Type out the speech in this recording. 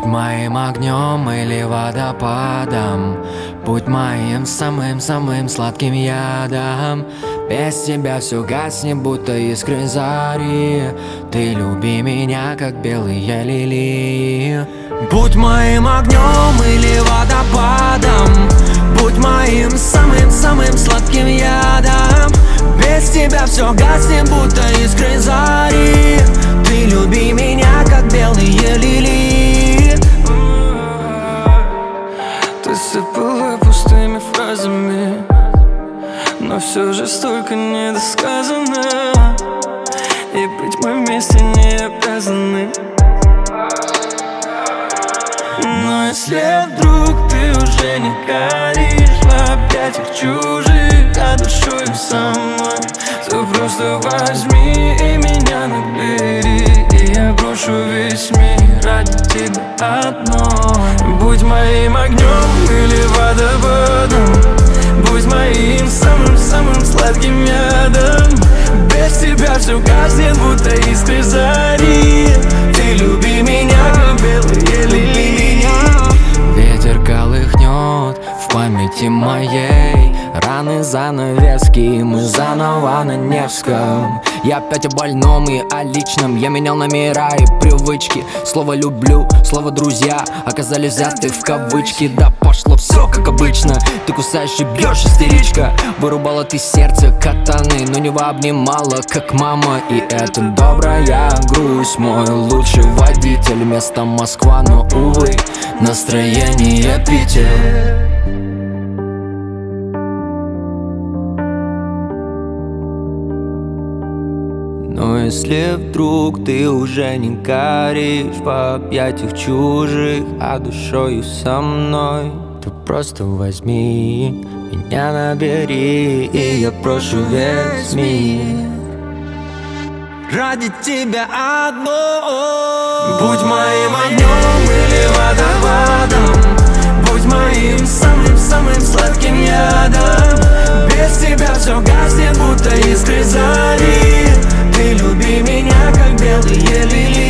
Будь моим огнем или водопадом, будь моим самым-самым сладким ядом. Без тебя все гаснет, будто искры зари. Ты люби меня, как белые лилии. Будь моим огнем или водопадом, будь моим самым-самым сладким ядом. Без тебя все гаснет, будто искры зари. Ты люби меня, как белые лилии. Ты сыпала пустыми фразами, но все же столько недосказано, и быть мы вместе не обязаны. Но если вдруг ты уже не горишь в объятиях чужих, а душою со мной, то просто возьми и меня набери, и я брошу весь мир ради тебя одной. Будь моим огнем или водопадом, будь моим самым-самым сладким ядом. Без тебя все гаснет, будто искры зари. Ты люби меня, как белые лилии. Ветер колыхнет в памяти моей раны, занавески, мы заново на Невском. Я опять о больном и о личном. Я менял номера и привычки. Слово «люблю», слово «друзья» оказались взяты в кавычки. Да пошло все как обычно. Ты кусаешь и бьешь, истеричка. Вырубала ты сердце катаны, но не обнимала, как мама. И это добрая грусть. Мой лучший водитель, место Москва, но, увы, настроение Питер. Но если вдруг ты уже не горишь в объятиях чужих, а душою со мной, то просто возьми меня набери, и я брошу весь мир ради тебя одной. Будь моим огнем или водопадом, будь моим самым-самым сладким ядом. Без тебя все гаснет, будто искры зари. Ты люби меня, как белые лилии.